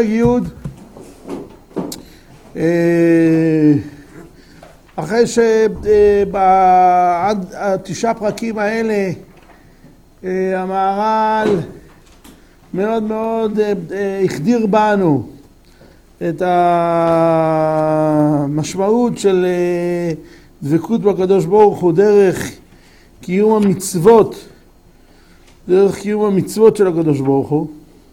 פרק י' אחרי שעד 9 פרקים האלה המהר"ל מאוד מאוד החדיר בנו את המשמעות של דבקות בקדוש ברוך הוא דרך קיום המצוות, של הקדוש ברוך הוא.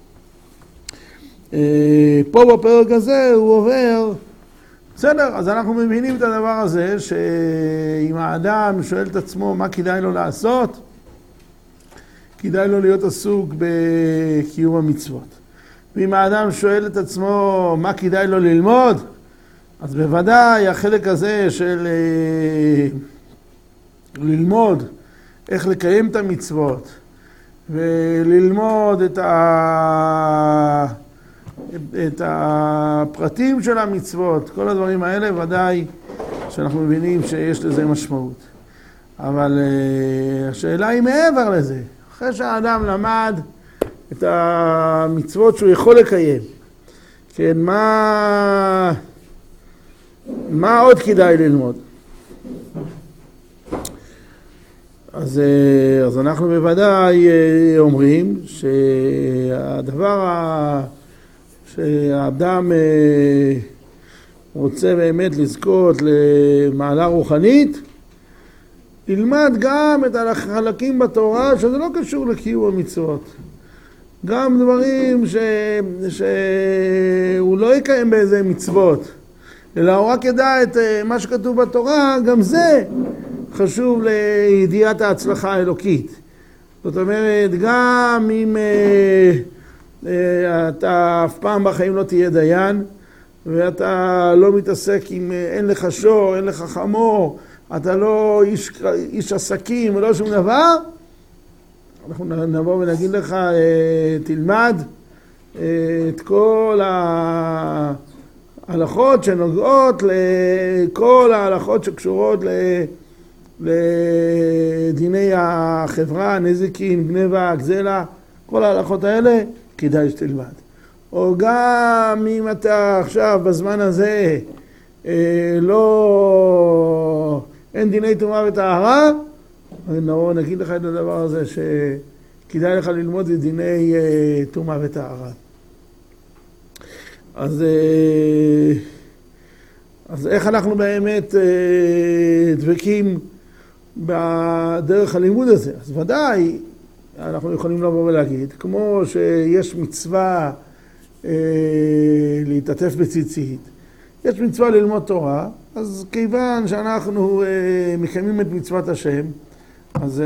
פה בפרק הזה הוא עובר, בסדר, אז אנחנו מבינים את הדבר הזה, שאם האדם שואל את עצמו מה כדאי לו לעשות, כדאי לו להיות עסוק בקיום המצוות. ואם האדם שואל את עצמו מה כדאי לו ללמוד, אז בוודאי החלק הזה של ללמוד איך לקיים את המצוות, וללמוד את הפרטים של המצוות, כל הדברים האלה ודאי שאנחנו מבינים שיש לזה משמעות. אבל השאלה היא מעבר לזה. אחרי שהאדם למד את המצוות שהוא יכול לקיים, כן, מה עוד כדאי ללמוד? אז אנחנו בוודאי אומרים שהדבר שהאדם רוצה באמת לזכות למעלה רוחנית, ילמד גם את החלקים בתורה שזה לא קשור לקיום המצוות. גם דברים שהוא לא יקיים באיזה מצוות, אלא הוא רק ידע את מה שכתוב בתורה, גם זה חשוב לידיעת ההצלחה האלוקית. זאת אומרת, גם אם אתה אף פעם בחיים לא תהיה דיין, ואתה לא מתעסק עם אין לך שור, אין לך חמור, אתה לא איש עסקים ולא שום דבר, אנחנו נבוא ונגיד לך, תלמד את כל ההלכות שנוגעות לכל ההלכות שקשורות לדיני החברה, נזיקין, גנבה, גזלה, כל ההלכות האלה כדאי שתלמד. או גם אם אתה עכשיו בזמן הזה אין דיני טומאה וטהרה, נגיד לך את הדבר הזה שכדאי לך ללמוד את דיני טומאה וטהרה. אז איך אנחנו באמת דבקים בדרך הלימוד הזה? אז ודאי אנחנו יכולים לבוא ולהגיד, כמו שיש מצווה להתעטף בציצית, יש מצווה ללמוד תורה, אז כיוון שאנחנו מקיימים את מצוות השם, אז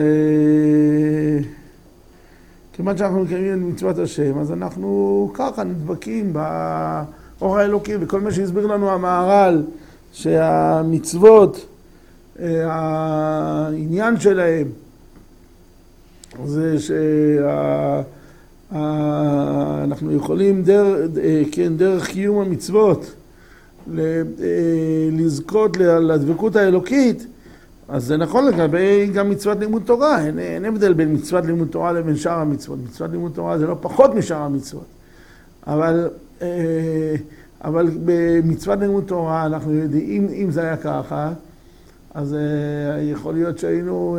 כיוון שאנחנו מקיימים את מצוות השם, אז אנחנו ככה נדבקים באור האלוקי, וכל מה שהסביר לנו המהר"ל, שהמצוות, העניין שלהם, זה שאנחנו יכולים דרך קיום המצוות לזכות לדבקות האלוקית. אז זה נכון לגבי גם מצוות לימוד תורה, אין הבדל בין מצוות לימוד תורה לבין שאר המצוות. מצוות לימוד תורה זה לא פחות משאר המצוות, אבל במצוות לימוד תורה אנחנו יודעים, אם זה היה ככה, אז יכול להיות שהיינו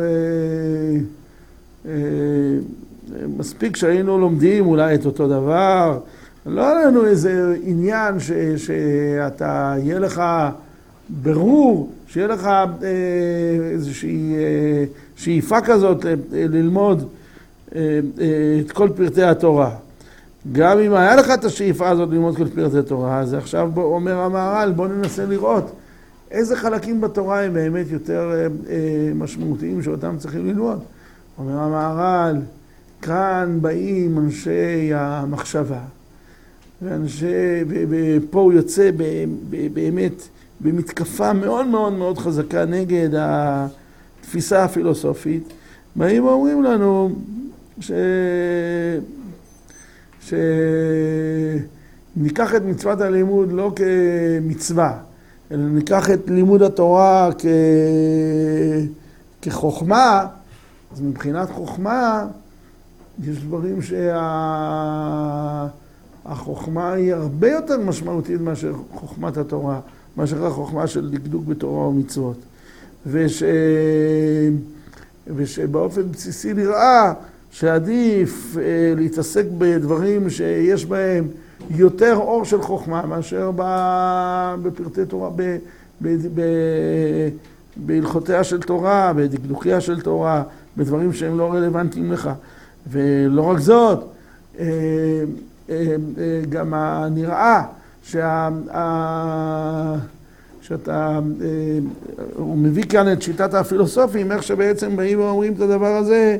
מספיק שהיינו לומדים אולי את אותו דבר, לא היה לנו איזה עניין שאתה יהיה לך ברור, שיהיה לך איזושהי שאיפה כזאת ללמוד את כל פרטי התורה. גם אם היה לך את השאיפה הזאת ללמוד כל פרטי תורה, אז עכשיו אומר המהר"ל, בוא ננסה לראות איזה חלקים בתורה הם באמת יותר משמעותיים שאותם צריכים ללמוד. אומר המהר"ל, כאן באים אנשי המחשבה, ופה הוא יוצא באמת במתקפה מאוד מאוד מאוד חזקה נגד התפיסה הפילוסופית. באים ואומרים לנו שניקח את מצוות הלימוד לא כמצווה, אלא ניקח את לימוד התורה כחוכמה. אז מבחינת חוכמה יש דברים החוכמה היא הרבה יותר משמעותית מאשר חוכמת התורה, מאשר החוכמה של דקדוק בתורה ומצוות. ושבאופן בסיסי נראה שעדיף להתעסק בדברים שיש בהם יותר אור של חוכמה מאשר בפרטי תורה, בהלכותיה של תורה, בדקדוקיה של תורה, בדברים שהם לא רלוונטיים לך. ולא רק זאת, גם נראה שאתה, הוא מביא כאן את שיטת הפילוסופים, איך שבעצם באים ואומרים את הדבר הזה,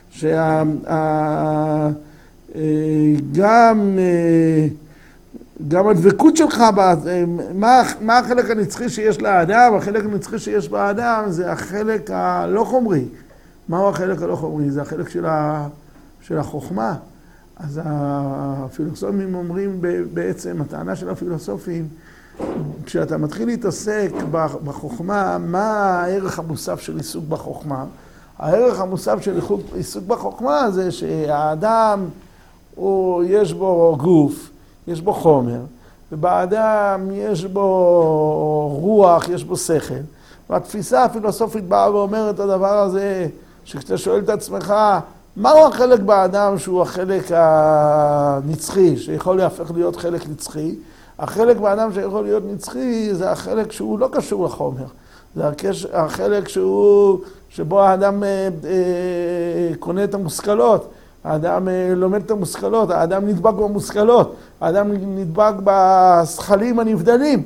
גם הדבקות שלך, מה החלק הנצחי שיש לאדם? החלק הנצחי שיש באדם זה החלק הלא חומרי. מהו החלק הלא חומרי? זה החלק של החוכמה. אז הפילוסופים אומרים בעצם, הטענה של הפילוסופים, כשאתה מתחיל להתעסק בחוכמה, מה הערך המוסף של עיסוק בחוכמה? הערך המוסף של עיסוק בחוכמה זה שהאדם, יש בו גוף, יש בו חומר, ובאדם יש בו רוח, יש בו שכל. והתפיסה הפילוסופית באה ואומרת את הדבר הזה, שכשאתה שואל את עצמך, מהו החלק באדם שהוא החלק הנצחי, שיכול להפך להיות חלק נצחי? החלק באדם שיכול להיות נצחי זה החלק שהוא לא קשור לחומר. זה החלק שבו האדם קונה את המושכלות, האדם לומד את המושכלות, האדם נדבק במושכלות, האדם נדבק בשכלים הנבדלים.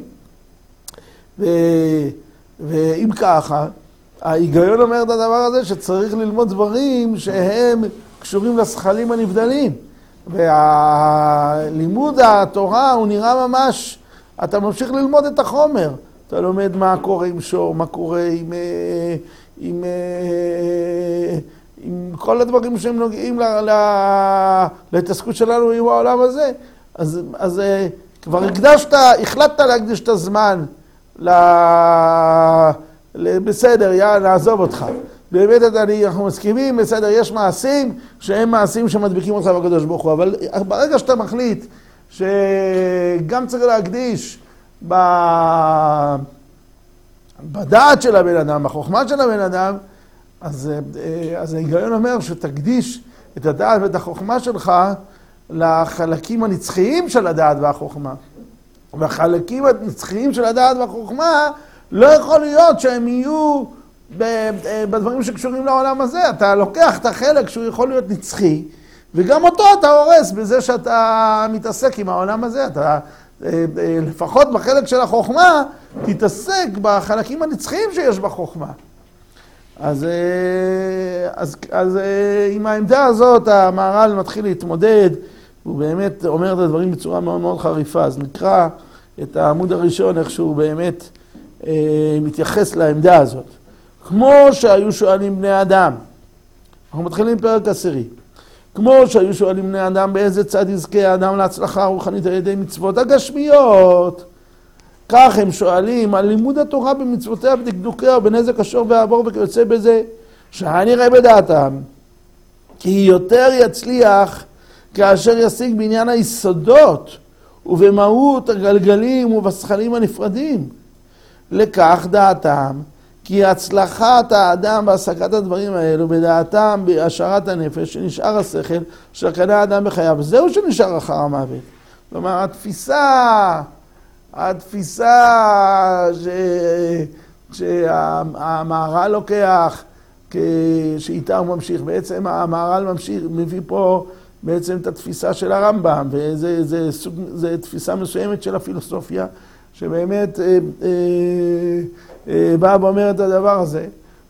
ואם ככה, ההיגיון אומר את הדבר הזה שצריך ללמוד דברים שהם קשורים לשכלים הנבדלים. והלימוד התורה הוא נראה ממש, אתה ממשיך ללמוד את החומר. אתה לומד מה קורה עם שור, מה קורה עם כל הדברים שהם נוגעים להתעסקות שלנו עם העולם הזה. אז כבר החלטת להקדיש את הזמן בסדר, נעזוב אותך. באמת אנחנו מסכימים, בסדר, יש מעשים שהם מעשים שמדביקים אותך בקדוש ברוך הוא, אבל ברגע שאתה מחליט שגם צריך להקדיש בדעת של הבן אדם, בחוכמה של הבן אדם, אז ההיגיון אומר שתקדיש את הדעת ואת החוכמה שלך לחלקים הנצחיים של הדעת והחוכמה. והחלקים הנצחיים של הדעת והחוכמה לא יכול להיות שהם יהיו בדברים שקשורים לעולם הזה. אתה לוקח את החלק שהוא יכול להיות נצחי, וגם אותו אתה הורס בזה שאתה מתעסק עם העולם הזה. אתה לפחות בחלק של החוכמה תתעסק בחלקים הנצחיים שיש בחוכמה. אז עם העמדה הזאת המהר"ל מתחיל להתמודד, הוא באמת אומר את הדברים בצורה מאוד מאוד חריפה. אז נקרא את העמוד הראשון איך שהוא באמת מתייחס לעמדה הזאת. כמו שהיו שואלים בני אדם, אנחנו מתחילים פרק 10. כמו שהיו שואלים בני אדם באיזה צד יזכה האדם להצלחה רוחנית על ידי מצוות הגשמיות, כך הם שואלים על לימוד התורה במצוותיה בדקדוקיה ובנזק השור והעבור וכיוצא בזה, שהנראה בדעתם כי יותר יצליח כאשר ישיג בעניין היסודות ובמהות הגלגלים ובשכלים הנפרדים. לכך דעתם כי הצלחת האדם בהשגת הדברים האלו בדעתם בהשארת הנפש שנשאר השכל אשר קנה האדם בחייו, זהו שנשאר אחר המוות. כלומר התפיסה שהמהר"ל לוקח שאיתה הוא ממשיך, בעצם המהר"ל מביא פה בעצם את התפיסה של הרמב"ם, וזה תפיסה מסוימת של הפילוסופיה שבאמת באה ואומרת את הדבר הזה,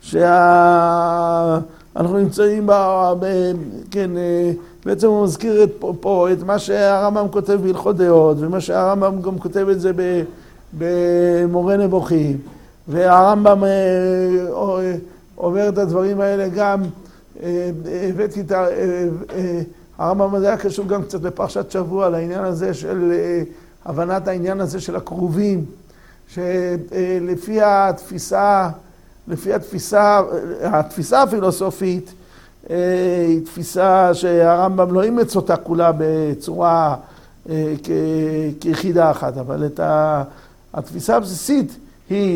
שאנחנו נמצאים כן, בעצם הוא מזכיר פה את מה שהרמב"ם כותב בהלכות דעות, ומה שהרמב"ם גם כותב את זה במורה נבוכים, והרמב"ם אומר את הדברים האלה גם, הבאתי את הרמב"ם הזה היה קשור גם קצת בפרשת שבוע לעניין הזה של הבנת העניין הזה של הקרובים, שלפי התפיסה הפילוסופית, היא תפיסה שהרמב"ם לא אימץ אותה כולה בצורה כיחידה אחת, אבל התפיסה הבסיסית היא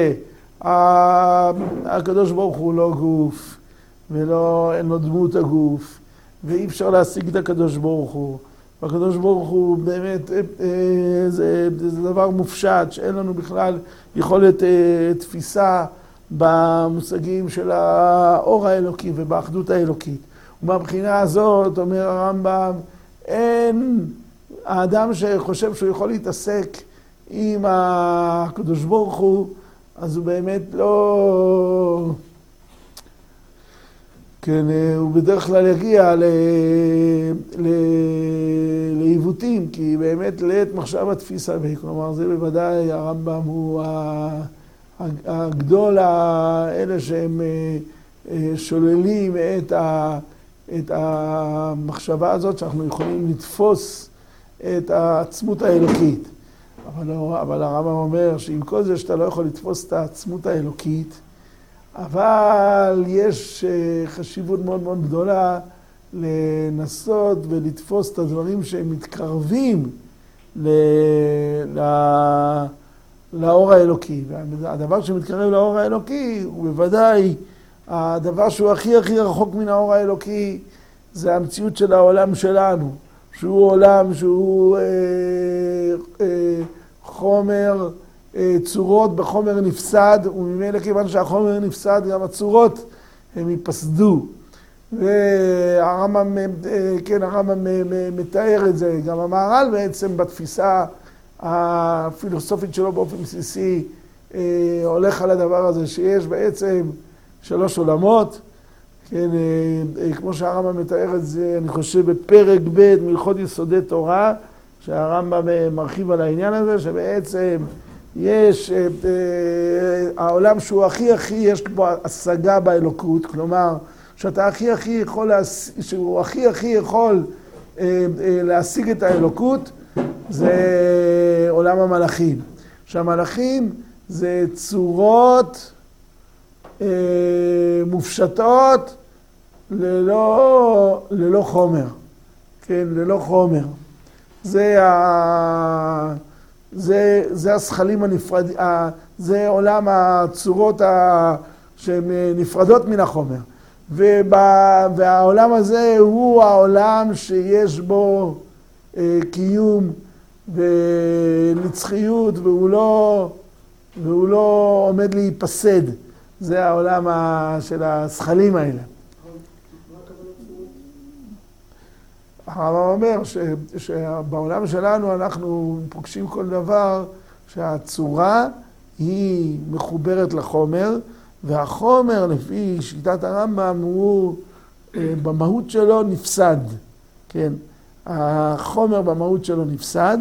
שהקדוש ברוך הוא לא גוף, ואין לו דמות הגוף, ואי אפשר להשיג את הקדוש ברוך הוא. והקדוש ברוך הוא באמת, זה דבר מופשט, שאין לנו בכלל יכולת תפיסה במושגים של האור האלוקי ובאחדות האלוקית. ומהבחינה הזאת, אומר הרמב"ם, אין האדם שחושב שהוא יכול להתעסק עם הקדוש ברוך הוא, אז הוא באמת לא... כן, הוא בדרך כלל יגיע לעיוותים, כי באמת לעת מחשב התפיסה, כלומר זה בוודאי הרמב"ם הוא הגדול האלה שהם שוללים את המחשבה הזאת שאנחנו יכולים לתפוס את העצמות האלוקית. אבל הרמב"ם אומר שעם כל זה שאתה לא יכול לתפוס את העצמות האלוקית, אבל יש חשיבות מאוד מאוד גדולה לנסות ולתפוס את הדברים שהם מתקרבים לאור האלוקי. והדבר שמתקרב לאור האלוקי הוא בוודאי הדבר שהוא הכי הכי רחוק מן האור האלוקי, זה המציאות של העולם שלנו, שהוא עולם שהוא חומר, צורות בחומר נפסד, וממילא כיוון שהחומר נפסד גם הצורות הם ייפסדו. והרמב"ם, כן, הרמב"ם מתאר את זה, גם המהר"ל בעצם בתפיסה הפילוסופית שלו באופן בסיסי הולך על הדבר הזה שיש בעצם 3 עולמות, כן, כמו שהרמב"ם מתאר את זה, אני חושב בפרק ב' מהלכות יסודי תורה, שהרמב"ם מרחיב על העניין הזה, שבעצם יש העולם שהוא הכי הכי, יש בו השגה באלוקות, כלומר, שאתה הכי הכי יכול, שהוא הכי הכי יכול להשיג את האלוקות, זה עולם המלאכים. שהמלאכים זה צורות מופשטות ללא חומר. כן, ללא חומר. זה השכלים הנפרדים, זה עולם הצורות שהן נפרדות מן החומר. והעולם הזה הוא העולם שיש בו קיום ונצחיות, והוא לא עומד להיפסד. זה העולם של השכלים האלה. הרמב"ם אומר שבעולם שלנו אנחנו פוגשים כל דבר שהצורה היא מחוברת לחומר, והחומר לפי שיטת הרמב"ם הוא במהות שלו נפסד. כן, החומר במהות שלו נפסד,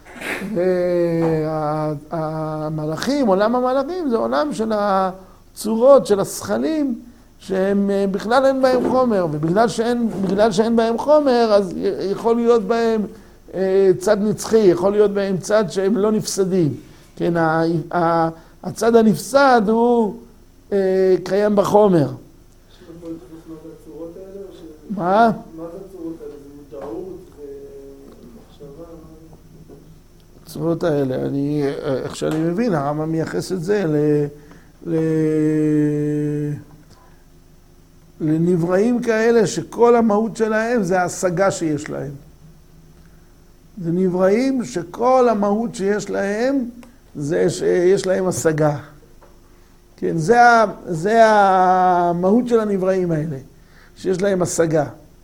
והמלאכים, עולם המלאכים זה עולם של הצורות, של השכלים, שהם בכלל אין בהם חומר, ובגלל שאין בהם חומר, אז יכול להיות בהם צד נצחי, יכול להיות בהם צד שהם לא נפסדים. כן, הצד הנפסד הוא קיים בחומר. מה? מה זה הצורות האלה? זה מודעות ומחשבה? הצורות האלה, איך שאני מבין, הרמב"ם מייחס את זה לנבראים כאלה שכל המהות שלהם זה ההשגה שיש להם. זה נבראים שכל המהות שיש להם זה שיש להם השגה. כן, זה המהות של הנבראים האלה, שיש להם השגה.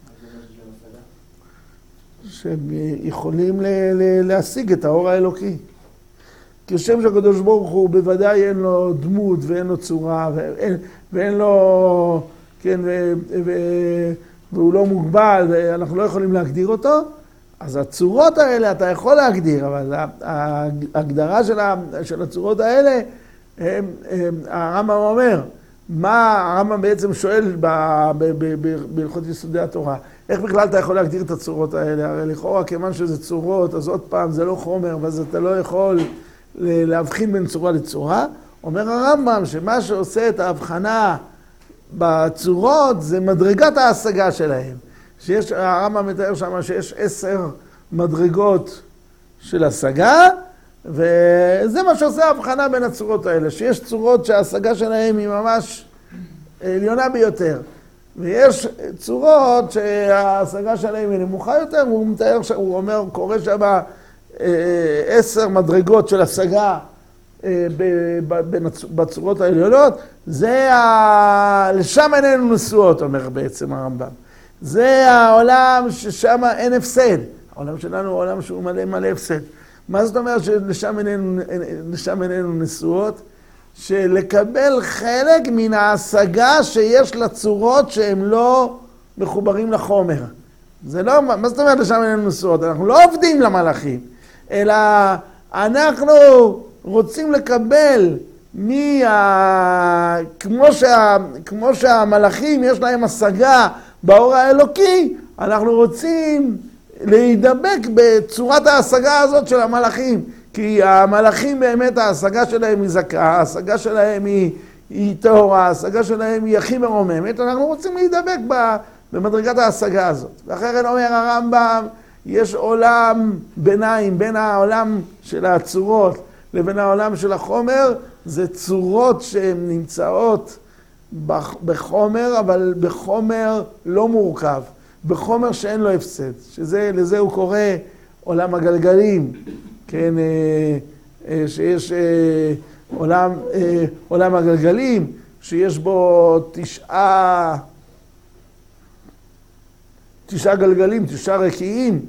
שהם יכולים להשיג את האור האלוקי. כשם שהקדוש ברוך הוא בוודאי אין לו דמות ואין לו צורה ואין לו, כן, והוא לא מוגבל ואנחנו לא יכולים להגדיר אותו, אז הצורות האלה אתה יכול להגדיר, אבל ההגדרה של הצורות האלה, הרמב"ם אומר, מה הרמב"ם בעצם שואל בהלכות יסודי התורה? איך בכלל אתה יכול להגדיר את הצורות האלה? הרי לכאורה כיוון שזה צורות, אז עוד פעם זה לא חומר, ואז אתה לא יכול להבחין בין צורה לצורה. אומר הרמב"ם שמה שעושה את ההבחנה בצורות זה מדרגת ההשגה שלהם. הרמב"ם מתאר שם שיש 10 מדרגות של השגה, וזה מה שעושה הבחנה בין הצורות האלה, שיש צורות שההשגה שלהן היא ממש עליונה ביותר, ויש צורות שההשגה שלהן היא נמוכה יותר, והוא מתאר, הוא אומר, קורא שם 10 מדרגות של השגה בצורות העליונות, לשם איננו נשואות, אומר בעצם הרמב"ם. זה העולם ששם אין הפסד. העולם שלנו הוא עולם שהוא מלא הפסד. מה זאת אומרת שלשם איננו נשואות? שלקבל חלק מן ההשגה שיש לצורות שהם לא מחוברים לחומר. זה לא, מה זאת אומרת לשם איננו נשואות? אנחנו לא עובדים למלאכים, אלא אנחנו רוצים לקבל כמו שהמלאכים יש להם השגה באור האלוקי, אנחנו רוצים להידבק בצורת ההשגה הזאת של המלאכים. כי המלאכים באמת ההשגה שלהם היא זכה, ההשגה שלהם היא טהורה, ההשגה שלהם היא הכי מרוממת, אנחנו רוצים להידבק במדרגת ההשגה הזאת. ואחרת אומר הרמב"ם, יש עולם ביניים בין העולם של הצורות לבין העולם של החומר, זה צורות שהן נמצאות בחומר, אבל בחומר לא מורכב, בחומר שאין לו הפסד, לזה הוא קורא עולם הגלגלים, כן, שיש עולם הגלגלים, שיש בו 9 גלגלים, 9 רקיעים,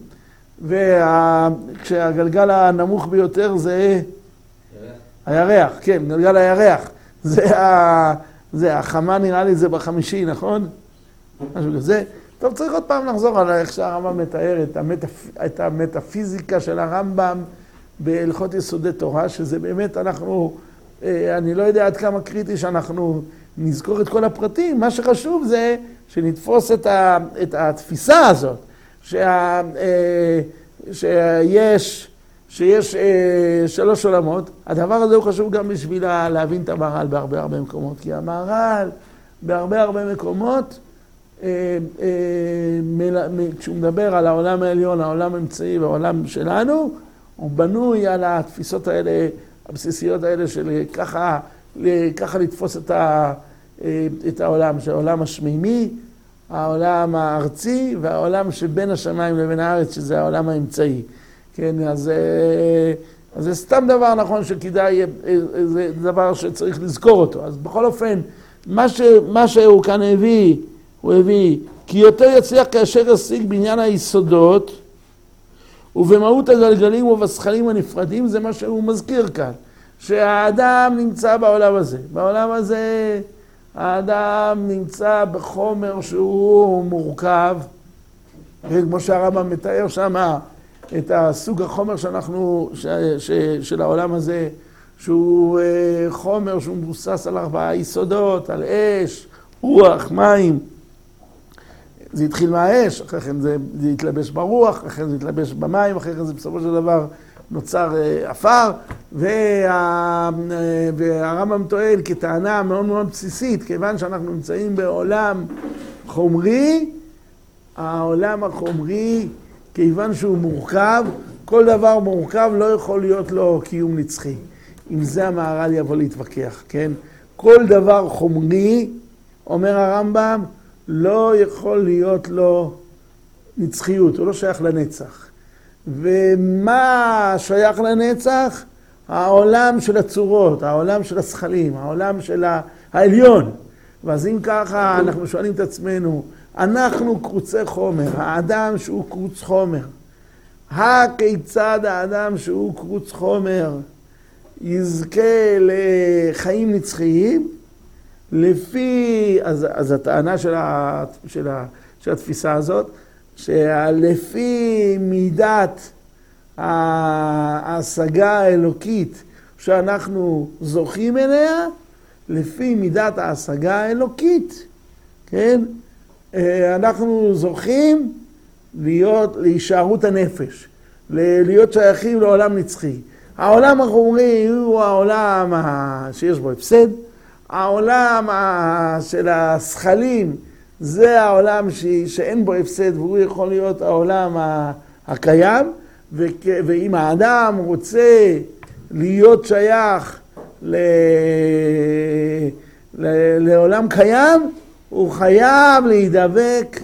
וכשהגלגל הנמוך ביותר זה הירח, כן, גלגל הירח, זה החמה נראה לי זה ב5, נכון? משהו כזה. טוב, צריך עוד פעם לחזור על איך שהרמב"ם מתאר את המטאפיזיקה של הרמב"ם בהלכות יסודי תורה, שזה באמת אני לא יודע עד כמה קריטי שאנחנו נזכור את כל הפרטים, מה שחשוב זה שנתפוס את התפיסה הזאת, שיש 3 עולמות. הדבר הזה הוא חשוב גם בשביל להבין את המהר"ל בהרבה מקומות, כי המהר"ל בהרבה מקומות, כשהוא מדבר על העולם העליון, העולם האמצעי והעולם שלנו, הוא בנוי על התפיסות האלה, הבסיסיות האלה של ככה לתפוס את העולם, שהעולם השמימי, העולם הארצי והעולם שבין השמיים לבין הארץ, שזה העולם האמצעי. כן, אז זה סתם דבר נכון שכדאי, זה דבר שצריך לזכור אותו. אז בכל אופן, מה שהוא כאן הוא הביא, כי יותר יצליח כאשר ישיג בעניין היסודות, ובמהות הגלגלים ובשכלים הנפרדים, זה מה שהוא מזכיר כאן. שהאדם נמצא בעולם הזה. בעולם הזה האדם נמצא בחומר שהוא מורכב, כמו שהרמב"ם מתאר שם את הסוג החומר של העולם הזה, שהוא חומר שהוא מבוסס על 4 יסודות, על אש, רוח, מים. זה התחיל מהאש, אחרי כן זה התלבש ברוח, אחרי כן זה התלבש במים, אחרי כן זה בסופו של דבר נוצר עפר, והרמב"ם טוען כטענה מאוד בסיסית, כיוון שאנחנו נמצאים בעולם חומרי, העולם החומרי, כיוון שהוא מורכב, כל דבר מורכב לא יכול להיות לו קיום נצחי. עם זה המהר"ל יבוא להתווכח, כן? כל דבר חומרי, אומר הרמב"ם, לא יכול להיות לו נצחיות, הוא לא שייך לנצח. ומה שייך לנצח? העולם של הצורות, העולם של השכלים, העולם של העליון. ואז אם ככה אנחנו שואלים את עצמנו, אנחנו קרוצי חומר, האדם שהוא קרוץ חומר. הכיצד האדם שהוא קרוץ חומר יזכה לחיים נצחיים? לפי, אז הטענה של התפיסה הזאת, שלפי מידת ההשגה האלוקית שאנחנו זוכים אליה, לפי מידת ההשגה האלוקית, כן? אנחנו זוכים להישארות הנפש, להיות שייכים לעולם נצחי. העולם החומרי הוא העולם שיש בו הפסד, העולם של השכלים זה העולם שאין בו הפסד, והוא יכול להיות העולם הקיים, ואם האדם רוצה להיות שייך לעולם קיים, הוא חייב להידבק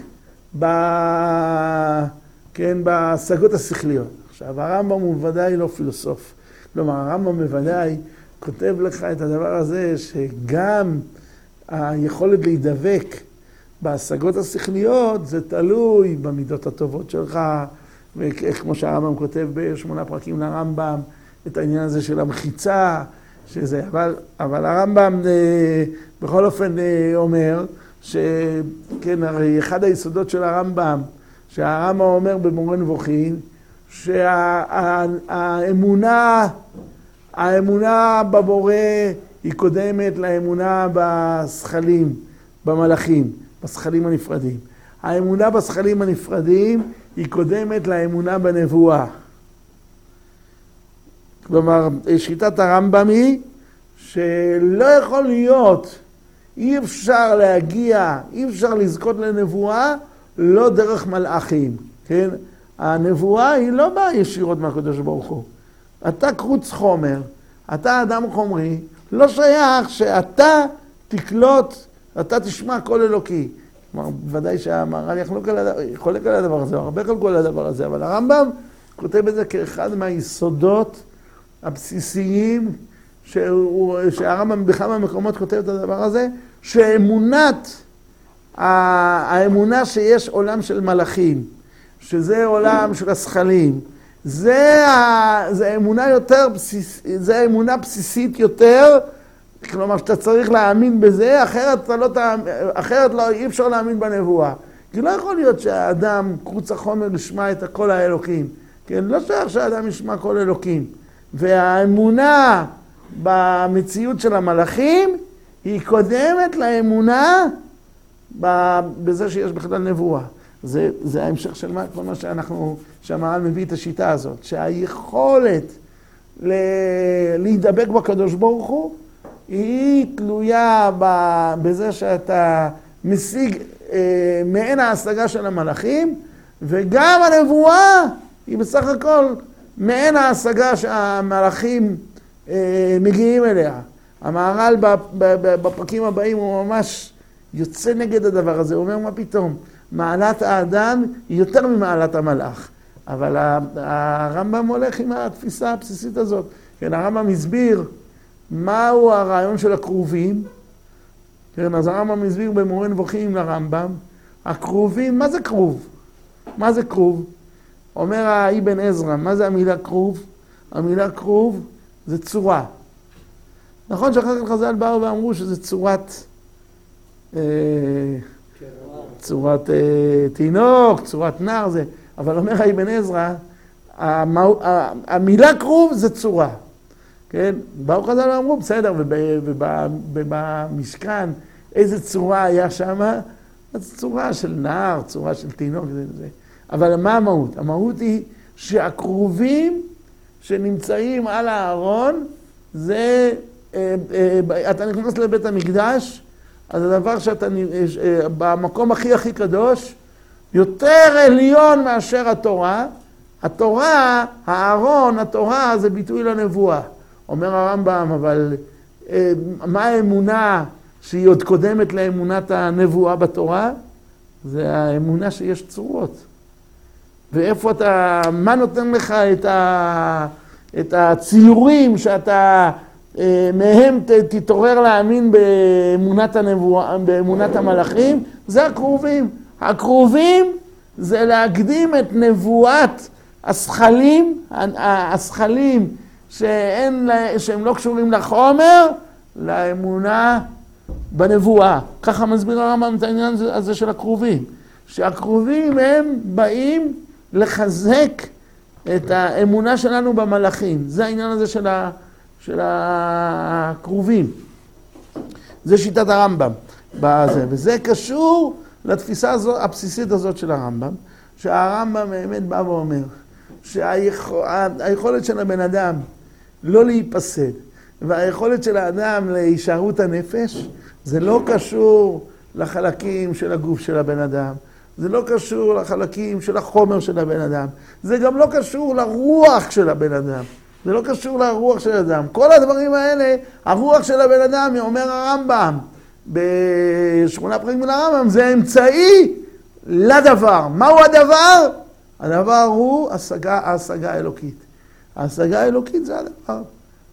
בהשגות השכליות. עכשיו, הרמב"ם הוא ודאי לא פילוסוף. כלומר, הרמב"ם בוודאי כותב לך את הדבר הזה, שגם היכולת להידבק בהשגות השכליות, זה תלוי במידות הטובות שלך, וכמו שהרמב"ם כותב ב8 פרקים לרמב"ם, את העניין הזה של המחיצה, שזה, אבל הרמב"ם בכל אופן אומר, שכן, הרי אחד היסודות של הרמב"ם, שהרמב"ם אומר במורה נבוכים, האמונה בבורא היא קודמת לאמונה בשכלים, במלאכים, בשכלים הנפרדים. האמונה בשכלים הנפרדים היא קודמת לאמונה בנבואה. כלומר, שיטת הרמב"ם היא שלא יכול להיות, אי אפשר להגיע, אי אפשר לזכות לנבואה לא דרך מלאכים, כן? הנבואה היא לא באה ישירות מהקדוש ברוך הוא. אתה קרוץ חומר, אתה אדם חומרי, לא שייך שאתה תקלוט, אתה תשמע קול אלוקי. כלומר, בוודאי שהמהר"ל חולק על הדבר הזה, הרבה חלקו על הדבר הזה, אבל הרמב"ם כותב את זה כאחד מהיסודות הבסיסיים, שהרמב"ם בכמה מקומות כותב את הדבר הזה, האמונה שיש עולם של שזה עולם של השכלים, זה אמונה בסיסית יותר, כלומר שאתה צריך להאמין בזה, אחרת אי אפשר להאמין בנבואה. כי לא יכול להיות שהאדם קרוץ החומר לשמע את הקול האלוקים, כן? לא שייך שהאדם ישמע קול אלוקים. והאמונה במציאות של המלאכים היא קודמת לאמונה בזה שיש בכלל נבואה. זה ההמשך של כל מה שהמהר"ל מביא את השיטה הזאת, שהיכולת להידבק בקדוש ברוך הוא היא תלויה בזה שאתה משיג מעין ההשגה של המלאכים, וגם הנבואה היא בסך הכל מעין ההשגה שהמלאכים מגיעים אליה. המהר"ל בפרקים הבאים הוא ממש יוצא נגד הדבר הזה, הוא אומר מה פתאום, מעלת האדם היא יותר ממעלת המלאך. אבל הרמב"ם הולך עם התפיסה הבסיסית הזאת. כן, הרמב"ם הסביר מהו הרעיון של הקרובים. כן, אז הרמב"ם הסביר במורה נבוכים לרמב"ם, הקרובים, מה זה קרוב? מה זה קרוב? אומר האבן עזרא, מה זה המילה קרוב? המילה קרוב זה צורה. נכון שאחר כך חז"ל באו ואמרו שזה צורת תינוק, צורת נער, זה. אבל אומר האבן עזרא, המילה קרוב זה צורה. כן? באו חז"ל ואמרו, בסדר, ובמשכן, איזה צורה היה שם? אז צורה של נער, צורה של תינוק, זה. אבל מה המהות? המהות היא שהקרובים שנמצאים על הארון, זה, אתה נכנס לבית המקדש, אז הדבר שאתה, במקום הכי קדוש, יותר עליון מאשר התורה. התורה, הארון, התורה זה ביטוי לנבואה. אומר הרמב"ם, אבל מה האמונה שהיא עוד קודמת לאמונת הנבואה בתורה? זה האמונה שיש צורות. ואיפה אתה, מה נותן לך את הציורים שאתה מהם תתעורר להאמין באמונת הנבואה, באמונת המלאכים? זה הקרובים. הקרובים זה להקדים את נבואת השכלים שהם לא קשורים לחומר, לאמונה בנבואה. ככה מסביר הרמב"ם את העניין הזה של הקרובים. שהקרובים הם באים לחזק את האמונה שלנו במלאכים. זה העניין הזה של הקרובים. זה שיטת הרמב"ם. וזה קשור לתפיסה הבסיסית הזאת של הרמב"ם, שהרמב"ם באמת בא ואומר, שהיכולת של הבן אדם לא להיפסד, והיכולת של האדם להישארות הנפש, זה לא קשור לחלקים של הגוף של הבן אדם, זה לא קשור לחלקים של החומר של הבן אדם. זה גם לא קשור לרוח של הבן אדם. זה לא קשור לרוח של האדם. כל הדברים האלה, הרוח של הבן אדם, אומר הרמב"ם, בשמונה פרקים לרמב"ם, זה אמצעי לדבר. מהו הדבר? הדבר הוא ההשגה האלוקית. ההשגה האלוקית זה הדבר.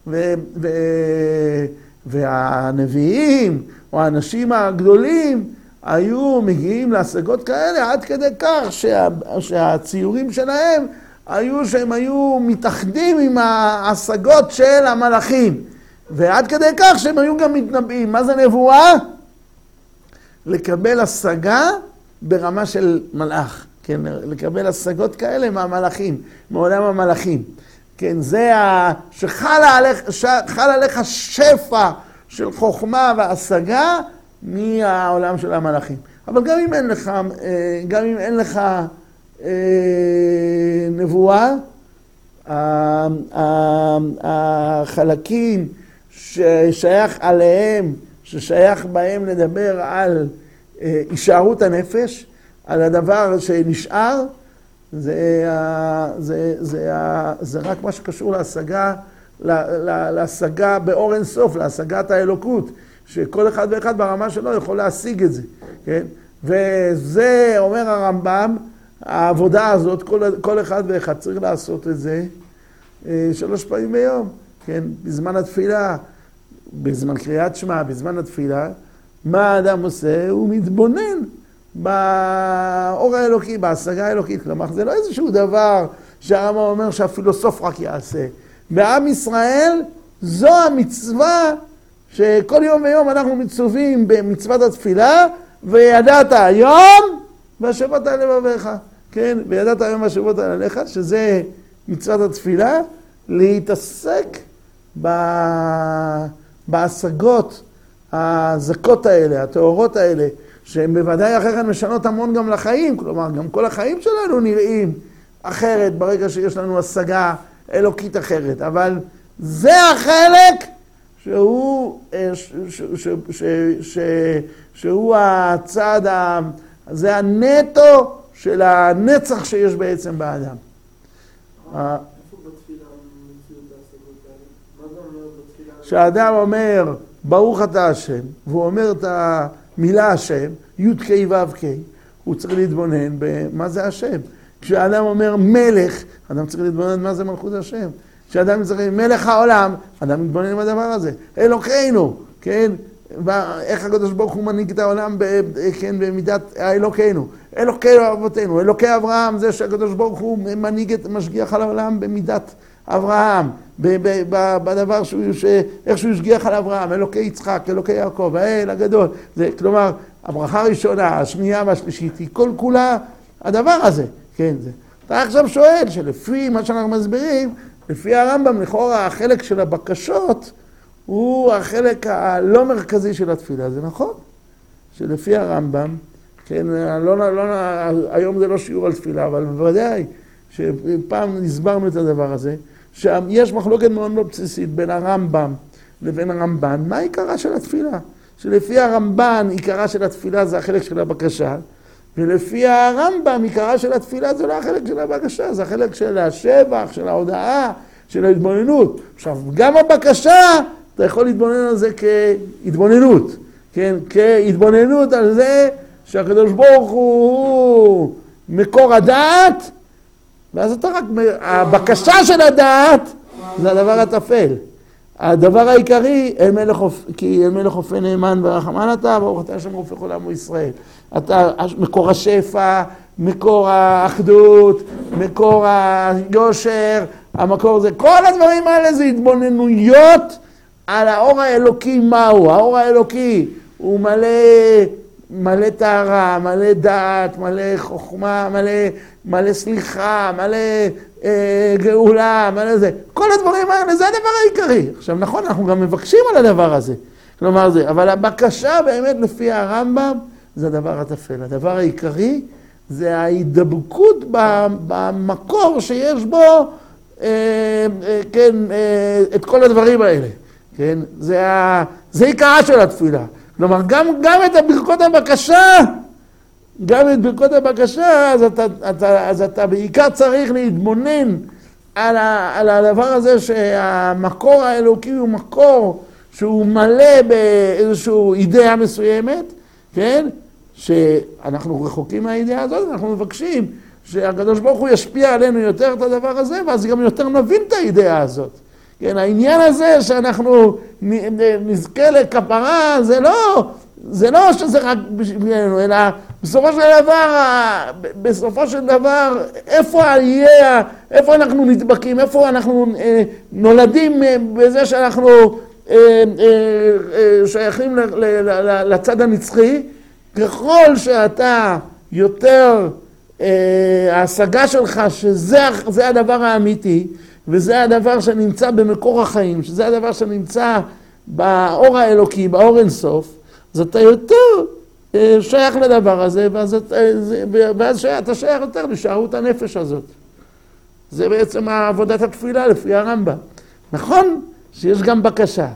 והנביאים, או האנשים הגדולים, היו מגיעים להשגות כאלה, עד כדי כך שהציורים שלהם היו שהם היו מתאחדים עם ההשגות של המלאכים. ועד כדי כך שהם היו גם מתנבאים. מה זה נבואה? לקבל השגה ברמה של מלאך. כן, לקבל השגות כאלה מהמלאכים, מעולם המלאכים. כן, זה שחל עליך שפע של חוכמה והשגה מהעולם של המלאכים. אבל גם אם אין לך נבואה, החלקים ששייך בהם לדבר על הישארות הנפש, על הדבר שנשאר, זה רק מה שקשור להשגה באור אין סוף, להשגת האלוקות, שכל אחד ואחד ברמה שלו יכול להשיג את זה, כן? וזה אומר הרמב"ם, העבודה הזאת, כל אחד ואחד צריך לעשות את זה 3 פעמים ביום, כן? בזמן התפילה, בזמן קריאת שמע, בזמן התפילה, מה האדם עושה? הוא מתבונן באור האלוקי, בהשגה האלוקית. כלומר, זה לא איזשהו דבר שהרמב"ם אומר שהפילוסוף רק יעשה. בעם ישראל זו המצווה שכל יום ויום אנחנו מצווים במצוות התפילה, וידעת היום והשבת על לבביך. כן, וידעת היום והשבת על לבביך, שזה מצוות התפילה, להתעסק בהשגות הזכות האלה, התאורות האלה, שהן בוודאי אחרי כן משנות המון גם לחיים. כלומר, גם כל החיים שלנו נראים אחרת ברגע שיש לנו השגה אלוקית אחרת. אבל זה החלק שהוא הצד, זה הנטו של הנצח שיש בעצם באדם. איפה בתפילה מציאות ההשגות האלה? מה זה אומר בתפילה? כשאדם אומר ברוך אתה השם, והוא אומר את המילה השם, י' כ' ו' כ', הוא צריך להתבונן במה זה השם. כשאדם אומר מלך, אדם צריך להתבונן מה זה מלכות השם. כשאדם צריך מלך העולם, אדם מתבונן בדבר הזה. אלוקינו, כן? איך הקדוש ברוך הוא מנהיג את העולם, כן, במידת אלוקינו. אלוקי אבותינו, אלוקי אברהם, זה שהקדוש ברוך הוא מנהיג את משגיח על העולם במידת אברהם, בדבר איך שהוא השגיח על אברהם, אלוקי יצחק, אלוקי יעקב, האל הגדול. זה, כלומר, הברכה הראשונה, השנייה והשלישית, היא כל כולה הדבר הזה. כן, זה. אתה עכשיו שואל שלפי מה שאנחנו מסבירים, לפי הרמב"ם, לכאורה החלק של הבקשות הוא החלק הלא מרכזי של התפילה. זה נכון? שלפי הרמב"ם, כן, היום זה לא שיעור על תפילה, אבל בוודאי שפעם הסברנו את הדבר הזה, שיש מחלוקת מאוד מאוד בסיסית בין הרמב"ם לבין הרמב"ן, מה עיקרה של התפילה? שלפי הרמב"ן עיקרה של התפילה זה החלק של הבקשה, ולפי הרמב"ם עיקרה של התפילה זה לא החלק של הבקשה, זה החלק של השבח, של ההודעה, של ההתבוננות. עכשיו, גם הבקשה, אתה יכול להתבונן על זה כהתבוננות, כן? כהתבוננות על זה שהקדוש ברוך הוא מקור הדעת, ואז אתה רק, הבקשה של הדעת זה הדבר הטפל. הדבר העיקרי, כי אל מלך אופן נאמן ורחמן אתה, ברוך אתה השם רופא כל עמו ישראל. אתה מקור השפע, מקור האחדות, מקור היושר, המקור זה, כל הדברים האלה זה התבוננויות על האור האלוקי. מהו? האור האלוקי הוא מלא טהרה, מלא דעת, מלא חוכמה, מלא סליחה, מלא גאולה, מלא זה. כל הדברים האלה, זה הדבר העיקרי. עכשיו נכון, אנחנו גם מבקשים על הדבר הזה. כלומר זה, אבל הבקשה באמת לפי הרמב"ם, זה הדבר הטפל. הדבר העיקרי זה ההידבקות במקור שיש בו, כן, את כל הדברים האלה. כן, זה עיקרה של התפילה. כלומר, גם את ברכות הבקשה, גם את ברכות הבקשה, אז אתה בעיקר צריך להתבונן על הדבר הזה שהמקור האלוקי הוא מקור שהוא מלא באיזושהי אידאה מסוימת, כן? שאנחנו רחוקים מהאידאה הזאת, אנחנו מבקשים שהקדוש ברוך הוא ישפיע עלינו יותר את הדבר הזה, ואז גם יותר נבין את האידאה הזאת. כן, העניין הזה שאנחנו נזכה לכפרה, זה לא שזה רק בשבילנו, אלא בסופו של דבר, איפה אנחנו נדבקים, איפה אנחנו נולדים בזה שאנחנו שייכים לצד הנצחי, ככל שאתה יותר ההשגה שלך שזה הדבר האמיתי, וזה הדבר שנמצא במקור החיים, שזה הדבר שנמצא באור האלוקי, באור אינסוף, אז אתה יותר שייך לדבר הזה, ואז אתה שייך יותר לשארות הנפש הזאת. זה בעצם עבודת התפילה לפי הרמב"ם. נכון שיש גם בקשה.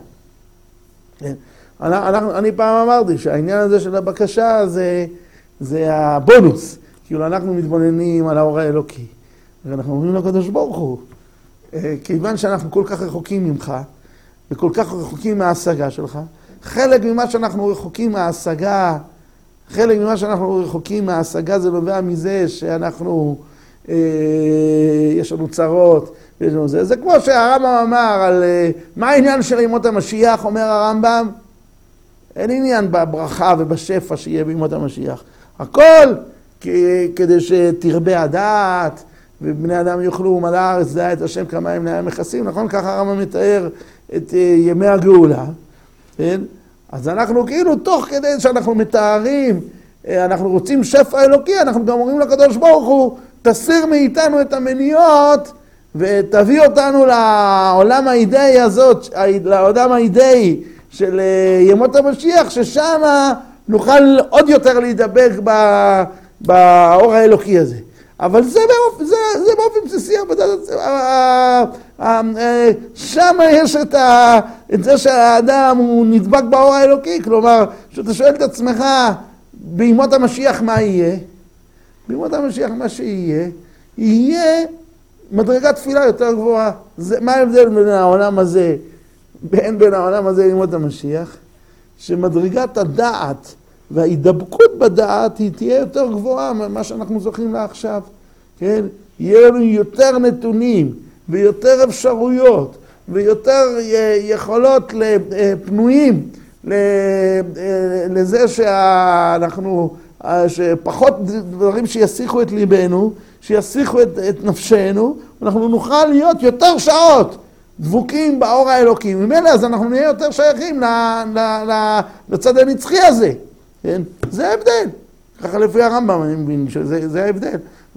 אני פעם אמרתי שהעניין הזה של הבקשה זה הבונוס. כאילו אנחנו מתבוננים על האור האלוקי. ואנחנו אומרים לקדוש ברוך הוא, כיוון שאנחנו כל כך רחוקים ממך, וכל כך רחוקים מההשגה שלך, חלק ממה שאנחנו רחוקים מההשגה זה נובע מזה שאנחנו, יש לנו צרות, זה כמו שהרמב"ם אמר על מה העניין של ימות המשיח, אומר הרמב"ם, אין עניין בברכה ובשפע שיהיה בימות המשיח. הכל כדי שתרבה הדעת, ובני אדם יוכלו מלא הארץ דע את השם כמים להם מכסים, נכון? ככה הרמב"ם מתאר את ימי הגאולה, כן? אז אנחנו כאילו תוך כדי שאנחנו מתארים, אנחנו רוצים שפע אלוקי, אנחנו גם אומרים לקדוש ברוך הוא, תסיר מאיתנו את המניעות, ותביא אותנו לעולם האידאי הזאת, לעולם האידאי של ימות המשיח, ששם נוכל עוד יותר להידבק באור האלוקי הזה. אבל זה באופן בסיסי, שם יש את זה שהאדם הוא נדבק באור האלוקי, כלומר, שאתה שואל את עצמך, בימות המשיח מה יהיה? בימות המשיח מה שיהיה, יהיה מדרגת תפילה יותר גבוהה. מה ההבדל בין העולם הזה, בין העולם הזה לימות המשיח? שמדרגת הדעת וההידבקות בדעת היא תהיה יותר גבוהה ממה שאנחנו זוכים לה עכשיו, כן? יהיה לנו יותר נתונים ויותר אפשרויות ויותר יכולות פנויים לזה שפחות דברים שיסיחו את ליבנו, שיסיחו את נפשנו, אנחנו נוכל להיות יותר שעות דבוקים באור האלוקי. ממילא אז אנחנו נהיה יותר שייכים לצד הנצחי הזה. כן? זה ההבדל. ככה לפי הרמב"ם אני מבין שזה ההבדל.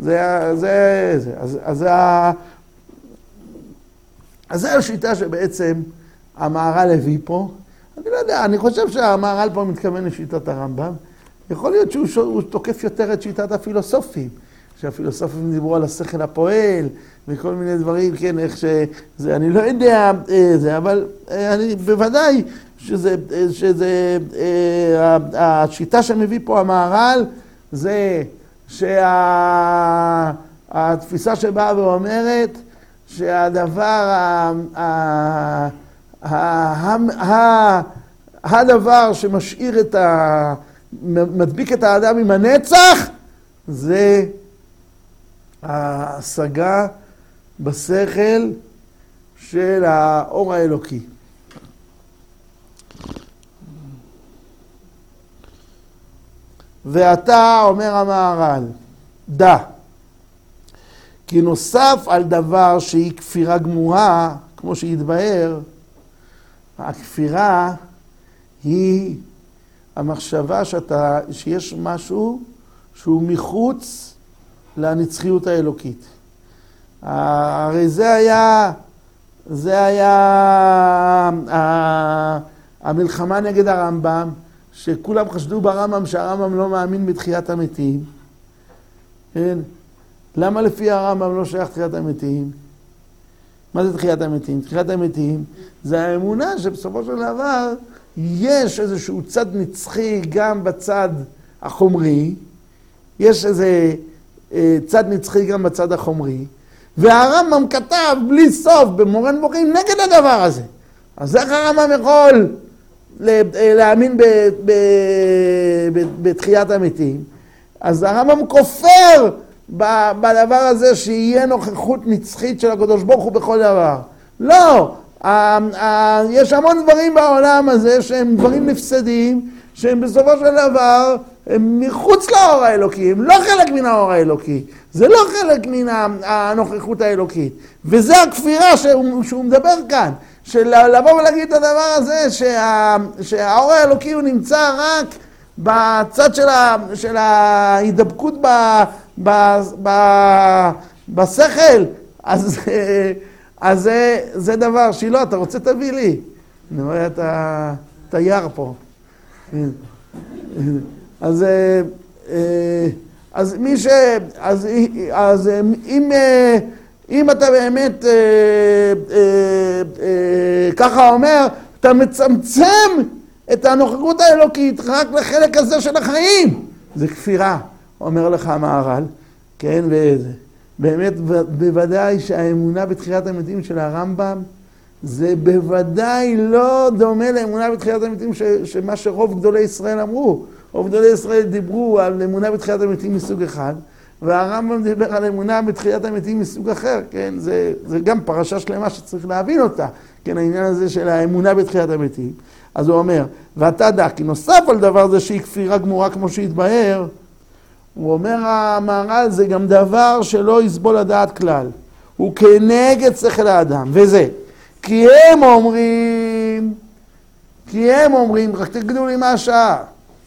אז זה השיטה שבעצם המהר"ל הביא פה. אני לא יודע, אני חושב שהמהר"ל פה מתכוון לשיטת הרמב"ם. יכול להיות שהוא תוקף יותר את שיטת הפילוסופים. שהפילוסופים דיברו על השכל הפועל וכל מיני דברים, כן, איך שזה, אני לא יודע זה, אבל אני בוודאי שזה השיטה שמביא פה המהר"ל, זה שהתפיסה שבאה ואומרת שהדבר, הדבר שמשאיר מדביק את האדם עם הנצח, זה ההשגה בשכל של האור האלוקי. ואתה, אומר המהר"ל, דע, כי נוסף על דבר שהיא כפירה גמורה, כמו שהתבהר, הכפירה היא המחשבה שיש משהו שהוא מחוץ לנצחיות האלוקית. הרי זה היה המלחמה נגד הרמב"ם, שכולם חשדו ברמב"ם שהרמב"ם לא מאמין בתחיית המתים. כן? למה לפי הרמב"ם לא שייך תחיית המתים? מה זה תחיית המתים? תחיית המתים זה האמונה שבסופו של דבר יש איזשהו צד נצחי גם בצד החומרי, יש איזה צד נצחי גם בצד החומרי, והרמב"ם כתב בלי סוף במורה נבוכים נגד הדבר הזה. אז איך הרמב"ם יכול להאמין בתחיית המתים? אז הרמב"ם כופר בדבר הזה שיהיה נוכחות נצחית של הקדוש ברוך הוא בכל דבר. לא, יש המון דברים בעולם הזה שהם דברים נפסדים, שהם בסופו של דבר הם מחוץ לאור האלוקי, הם לא חלק מן האור האלוקי, זה לא חלק מן הנוכחות האלוקית. וזה הכפירה שהוא מדבר כאן, של לבוא ולהגיד את הדבר הזה שהאור האלוקי הוא נמצא רק בצד של ההידבקות בשכל. אז זה דבר, שילה, אתה רוצה תביא לי? אני רואה את התייר פה. אז אם אתה באמת ככה אומר, אתה מצמצם את הנוכחות האלוקית רק לחלק הזה של החיים. זה כפירה, אומר לך המהר"ל, כן, באמת בוודאי שהאמונה בתחיית המתים של הרמב"ם זה בוודאי לא דומה לאמונה בתחיית המתים שמה שרוב גדולי ישראל אמרו. רוב גדולי ישראל דיברו על אמונה בתחיית המתים מסוג אחד, והרמב"ם דיבר על אמונה בתחיית המתים מסוג אחר, כן? זה גם פרשה שלמה שצריך להבין אותה, כן? העניין הזה של האמונה בתחיית המתים. אז הוא אומר, ואתה דע, כי נוסף על דבר זה שהיא כפירה גמורה כמו שהתבהר, הוא אומר המהר"ל, זה גם דבר שלא יסבול הדעת כלל. הוא כנגד שכל האדם, וזה. כי הם אומרים, רק תגידו לי מה השעה.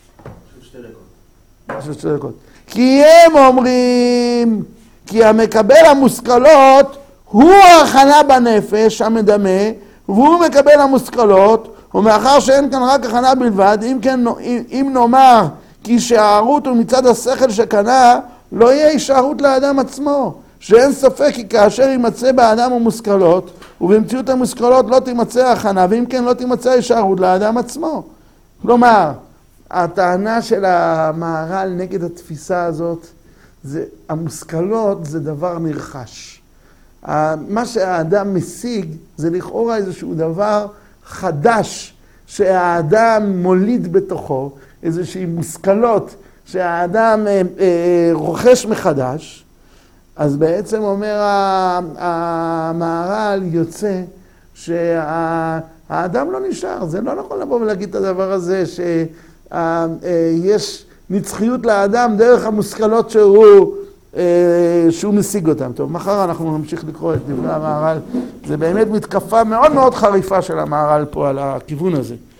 שתי דקות. כי הם אומרים, כי המקבל המושכלות הוא ההכנה בנפש המדמה, והוא מקבל המושכלות, ומאחר שאין כאן רק הכנה בלבד, אם נאמר כי שהערות הוא מצד השכל שקנה, לא יהיה הישארות לאדם עצמו. שאין ספק כי כאשר יימצא באדם המושכלות, ובמציאות המושכלות לא תימצא ההכנה, ואם כן לא תימצא הישארות לאדם עצמו. כלומר, הטענה של המהר"ל נגד התפיסה הזאת, המושכלות זה דבר נרכש. מה שהאדם משיג זה לכאורה איזשהו דבר חדש שהאדם מוליד בתוכו, איזושהי מושכלות שהאדם רוכש מחדש. אז בעצם אומר המהר"ל יוצא שהאדם לא נשאר. זה לא נכון לבוא ולהגיד את הדבר הזה שיש נצחיות לאדם דרך המושכלות שהוא משיג אותם. טוב, מחר אנחנו נמשיך לקרוא את דברי המהר"ל. זה באמת מתקפה מאוד מאוד חריפה של המהר"ל פה על הכיוון הזה.